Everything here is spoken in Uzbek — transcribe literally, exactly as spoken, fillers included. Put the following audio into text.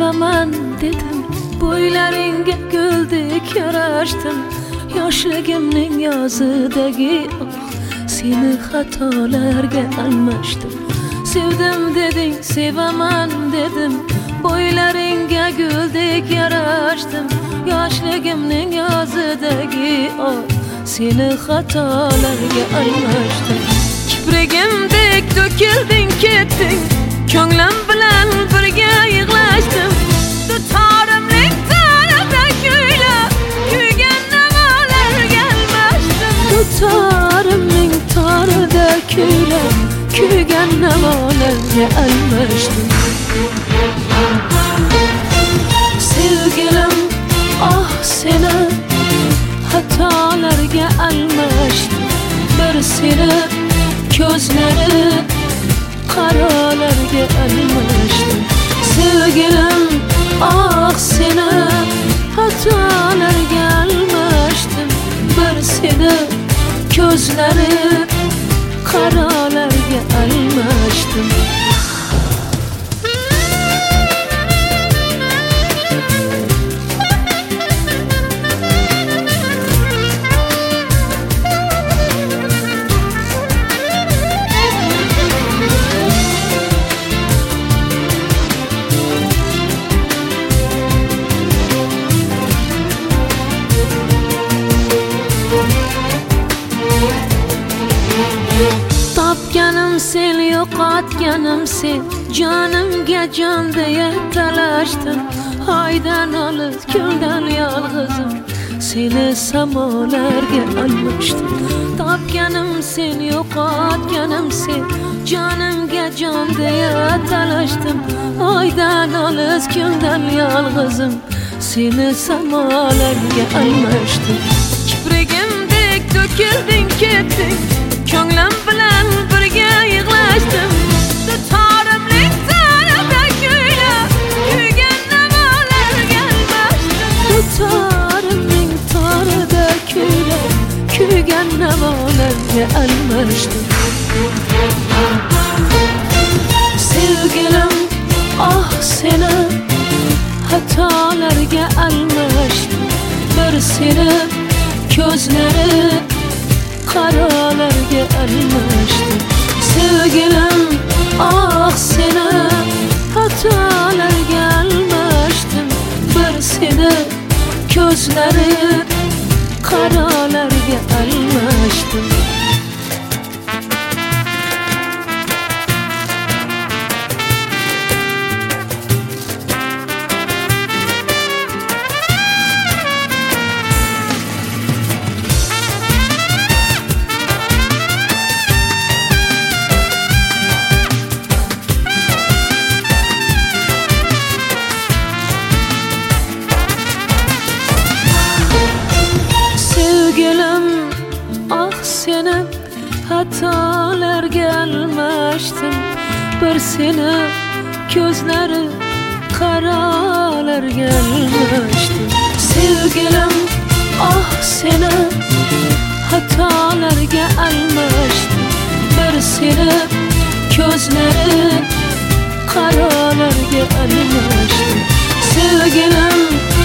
sevaman dedim, bo'ylaringga guldek yarashdim. Yoshligimning yozidagi oh, seni xatolarga almashdim. Sevdim deding, sevaman dedim, bo'ylaringga guldek yarashdim. Yoshligimning yozidagi oh, seni xatolarga almashdim. Kiprigimdek to'kilding ketding, ko'nglim bilan birga yig'lashdim. Dutorimning tarida kuylab, kuygan navolarga almashdim. Dutorimning tarida kuylab, kuygan navolarga almashdim. Sevgilim, ah seni xatolarga almashdim. Bir seni ko'zlari qarolarga almashdim. Sevgilim, ah seni xatolarga almashdim. Bir seni ko'zlari qarolarga almashdim. Topganim sen, yo'qotganim sen, jonimga jon deya talashdim. Haydan olib ko'ngdan yolg'izim, seni samolarga almashdim. Topganim sen, yo'qotganim sen, jonimga jon deya talashdim. Haydan olib ko'ngdan yolg'izim, seni samolarga almashdim. Kiprigimdek to'kilding ketding, ko'nglim bilan birga yig'lashdim. Dutorimning tarida kuylab, kuygan navolarga almashdim. Dutorimning tarida kuylab, kuygan navolarga almashdim. Sevgilim, ah seni xatolarga almashdim. Bir seni ko'zlari qarolarga almashdim. Sevgilim, ah seni xatolarga almashdim. Bir seni ko'zlari qarolarga almashdim. Sevgilim, ah seni xatolarga almashdim. Bir seni ko'zlari qarolarga almashdim. Sevgilim, ah seni xatolarga almashdim. Bir seni ko'zlari qarolarga almashdim. Sevgilim,